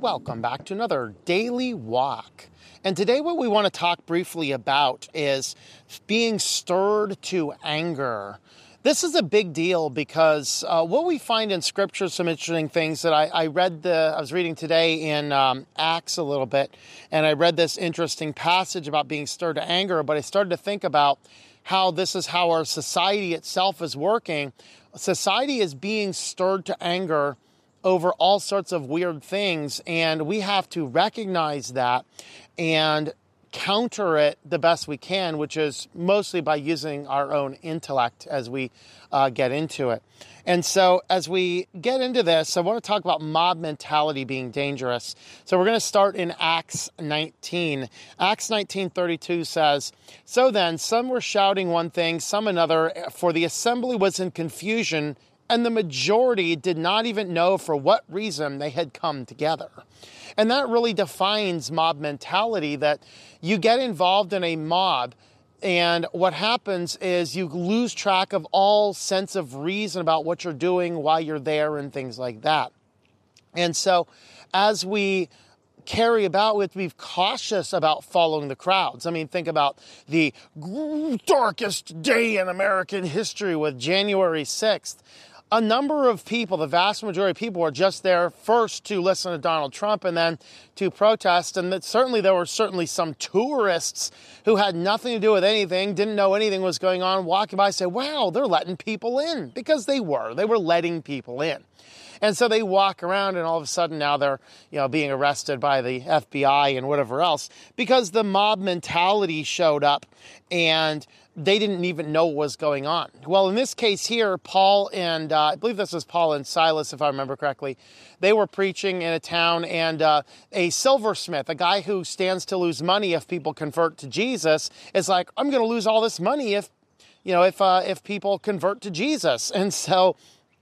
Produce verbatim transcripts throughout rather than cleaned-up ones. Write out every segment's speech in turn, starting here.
Welcome back to another Daily Walk. And today what we want to talk briefly about is being stirred to anger. This is a big deal because uh, what we find in Scripture, some interesting things that I, I read, the, I was reading today in um, Acts a little bit, and I read this interesting passage about being stirred to anger, but I started to think about how this is how our society itself is working. Society is being stirred to anger over all sorts of weird things, and we have to recognize that and counter it the best we can, which is mostly by using our own intellect as we uh, get into it. And so as we get into this, I want to talk about mob mentality being dangerous. So we're going to start in Acts nineteen. Acts nineteen thirty-two says, "So then some were shouting one thing, some another, for the assembly was in confusion, and the majority did not even know for what reason they had come together." And that really defines mob mentality, that you get involved in a mob, and what happens is you lose track of all sense of reason about what you're doing, why you're there, and things like that. And so as we carry about, we have to be cautious about following the crowds. I mean, think about the darkest day in American history with January sixth. A number of people, the vast majority of people, were just there first to listen to Donald Trump and then to protest. And that certainly there were certainly some tourists who had nothing to do with anything, didn't know anything was going on, walking by and say, wow, they're letting people in. Because they were. They were letting people in. And so they walk around, and all of a sudden now they're, you know, being arrested by the F B I and whatever else, because the mob mentality showed up and they didn't even know what was going on. Well, in this case here, Paul and, uh, I believe this was Paul and Silas, if I remember correctly, they were preaching in a town, and uh, a silversmith, a guy who stands to lose money if people convert to Jesus, is like, I'm going to lose all this money if, you know, if uh, if people convert to Jesus. And so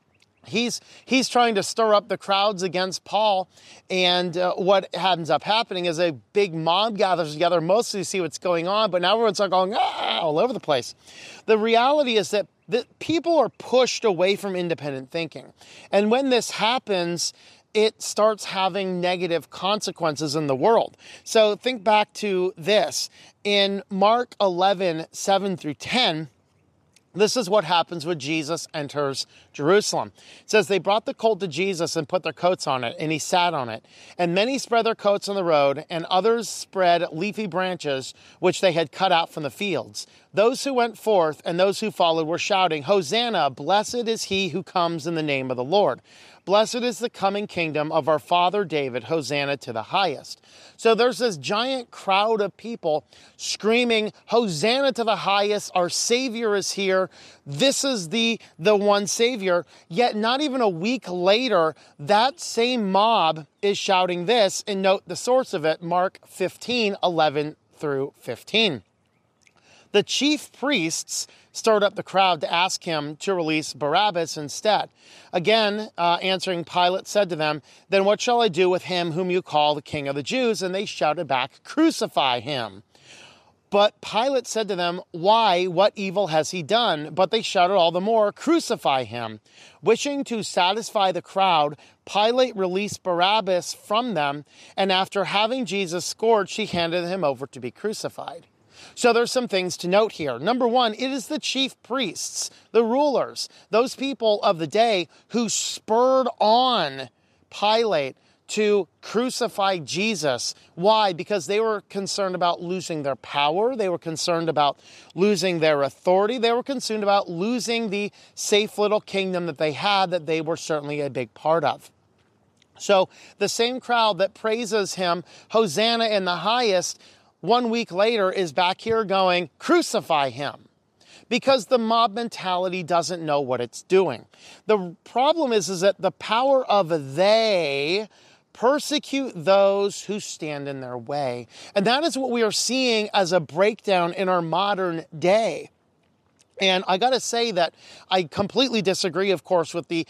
He's he's trying to stir up the crowds against Paul, and uh, what ends up happening is a big mob gathers together, mostly to see what's going on, but now everyone's like going ah, all over the place. The reality is that the people are pushed away from independent thinking, and when this happens, it starts having negative consequences in the world. So think back to this. In Mark eleven, seven through ten, this is what happens when Jesus enters Jerusalem. It says, they brought the colt to Jesus and put their coats on it, and he sat on it. And many spread their coats on the road, and others spread leafy branches, which they had cut out from the fields. Those who went forth and those who followed were shouting, Hosanna, blessed is he who comes in the name of the Lord. Blessed is the coming kingdom of our father David, Hosanna to the highest. So there's this giant crowd of people screaming, Hosanna to the highest, our Savior is here, this is the, the one Savior. Yet not even a week later, that same mob is shouting this, and note the source of it, Mark fifteen, eleven through fifteen. The chief priests stirred up the crowd to ask him to release Barabbas instead. Again, uh, answering, Pilate said to them, then what shall I do with him whom you call the King of the Jews? And they shouted back, crucify him. But Pilate said to them, why, what evil has he done? But they shouted all the more, crucify him. Wishing to satisfy the crowd, Pilate released Barabbas from them, and after having Jesus scourged, he handed him over to be crucified. So there's some things to note here. Number one, it is the chief priests, the rulers, those people of the day who spurred on Pilate to crucify Jesus. Why? Because they were concerned about losing their power. They were concerned about losing their authority. They were concerned about losing the safe little kingdom that they had, that they were certainly a big part of. So the same crowd that praises him, Hosanna in the highest, one week later is back here going, crucify him. Because the mob mentality doesn't know what it's doing. The problem is, is that the power of they persecute those who stand in their way. And that is what we are seeing as a breakdown in our modern day. And I got to say that I completely disagree, of course, with the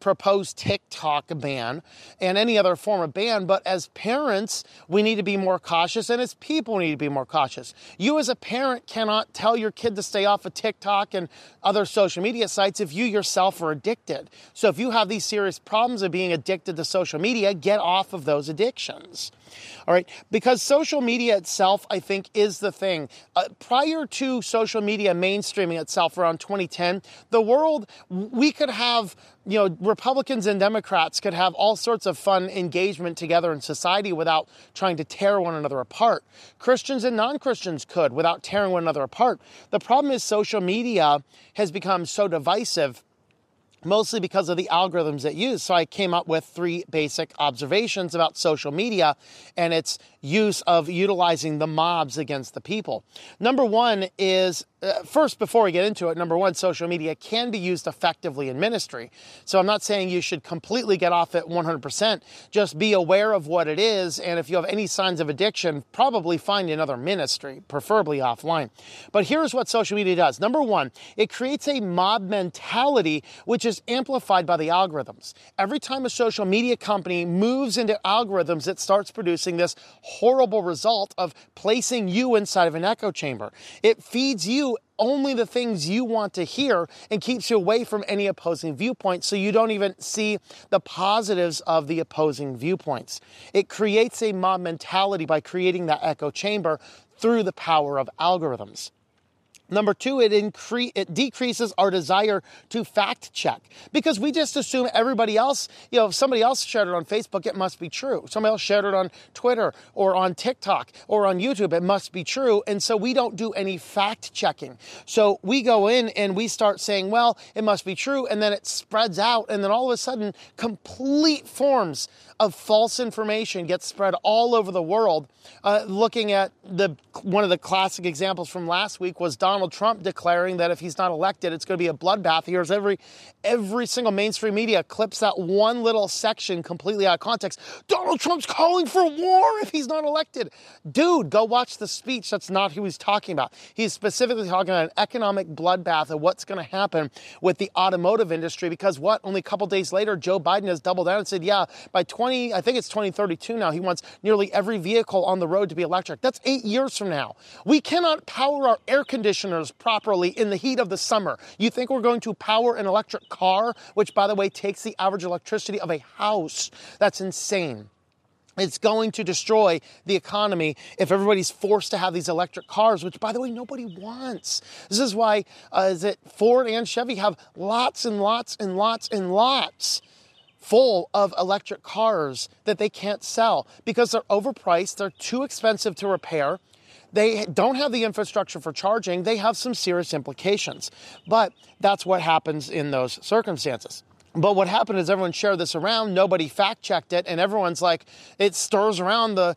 proposed TikTok ban and any other form of ban, but as parents, we need to be more cautious, and as people, we need to be more cautious. You as a parent cannot tell your kid to stay off of TikTok and other social media sites if you yourself are addicted. So if you have these serious problems of being addicted to social media, get off of those addictions. All right, because social media itself, I think, is the thing. Uh, prior to social media mainstreaming itself around twenty ten, the world, we could have, you know, Republicans and Democrats could have all sorts of fun engagement together in society without trying to tear one another apart. Christians and non-Christians could without tearing one another apart. The problem is social media has become so divisive, mostly because of the algorithms it uses. So I came up with three basic observations about social media and its use of utilizing the mobs against the people. Number one is, uh, first, before we get into it, number one, social media can be used effectively in ministry. So I'm not saying you should completely get off it one hundred percent. Just be aware of what it is, and if you have any signs of addiction, probably find another ministry, preferably offline. But here's what social media does. Number one, it creates a mob mentality, which is amplified by the algorithms. Every time a social media company moves into algorithms, it starts producing this horrible result of placing you inside of an echo chamber. It feeds you only the things you want to hear and keeps you away from any opposing viewpoints, so you don't even see the positives of the opposing viewpoints. It creates a mob mentality by creating that echo chamber through the power of algorithms. Number two, it incre- it decreases our desire to fact check, because we just assume everybody else, you know, if somebody else shared it on Facebook, it must be true. Somebody else shared it on Twitter or on TikTok or on YouTube, it must be true. And so we don't do any fact checking. So we go in and we start saying, well, it must be true. And then it spreads out. And then all of a sudden, complete forms of false information gets spread all over the world. Uh, looking at the one of the classic examples from last week was Donald Trump declaring that if he's not elected, it's going to be a bloodbath. Here's every every single mainstream media clips that one little section completely out of context. Donald Trump's calling for war if he's not elected. Dude, go watch the speech. That's not who he's talking about. He's specifically talking about an economic bloodbath of what's going to happen with the automotive industry, because what? Only a couple days later, Joe Biden has doubled down and said, yeah, by twenty, I think it's twenty thirty-two now, he wants nearly every vehicle on the road to be electric. That's eight years from now. We cannot power our air conditioners properly in the heat of the summer. You think we're going to power an electric car, which, by the way, takes the average electricity of a house? That's insane. It's going to destroy the economy if everybody's forced to have these electric cars, which, by the way, nobody wants. This is why uh, is it Ford and Chevy have lots and lots and lots and lots full of electric cars that they can't sell because they're overpriced, they're too expensive to repair, they don't have the infrastructure for charging, they have some serious implications. But that's what happens in those circumstances. But what happened is everyone shared this around, nobody fact-checked it, and everyone's like, it stirs around the,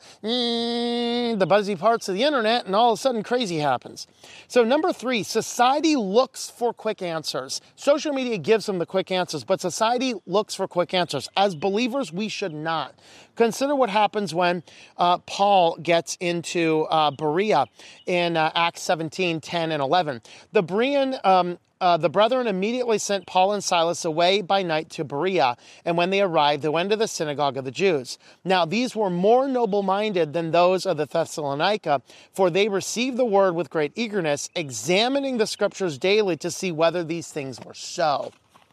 mm, the buzzy parts of the internet, and all of a sudden crazy happens. So number three, society looks for quick answers. Social media gives them the quick answers, but society looks for quick answers. As believers, we should not. Consider what happens when uh, Paul gets into uh, Berea in uh, Acts seventeen, ten, and eleven. The Berean um, Uh, the brethren immediately sent Paul and Silas away by night to Berea, and when they arrived, they went to the synagogue of the Jews. Now, these were more noble-minded than those of the Thessalonica, for they received the word with great eagerness, examining the scriptures daily to see whether these things were so.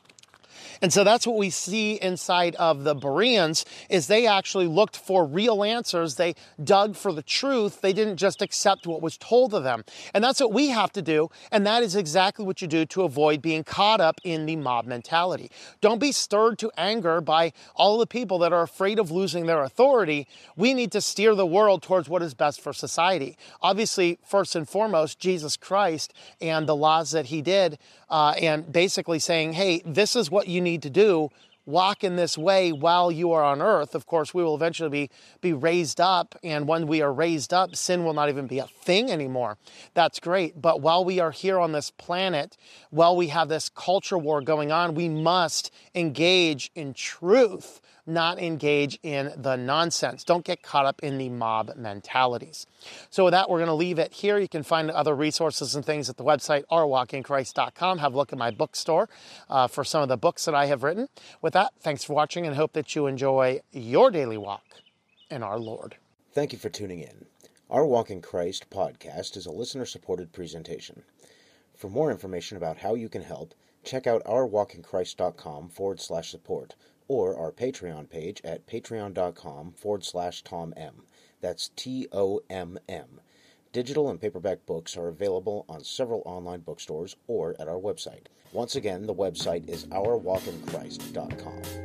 And so that's what we see inside of the Bereans, is they actually looked for real answers. They dug for the truth. They didn't just accept what was told to them. And that's what we have to do. And that is exactly what you do to avoid being caught up in the mob mentality. Don't be stirred to anger by all the people that are afraid of losing their authority. We need to steer the world towards what is best for society. Obviously, first and foremost, Jesus Christ and the laws that he did, uh, and basically saying, hey, this is what you need to do. Walk in this way while you are on earth. Of course, we will eventually be, be raised up, and when we are raised up, sin will not even be a thing anymore. That's great. But while we are here on this planet, while we have this culture war going on, we must engage in truth not engage in the nonsense. Don't get caught up in the mob mentalities. So with that, we're going to leave it here. You can find other resources and things at the website our walk in christ dot com. Have a look at my bookstore uh, for some of the books that I have written. With that, thanks for watching and hope that you enjoy your daily walk in our Lord. Thank you for tuning in. Our Walk in Christ podcast is a listener-supported presentation. For more information about how you can help, check out ourwalkinchrist.com forward slash support or our Patreon page at patreon.com forward slash Tom M. That's T O M M. Digital and paperback books are available on several online bookstores or at our website. Once again, the website is our walk in christ dot com.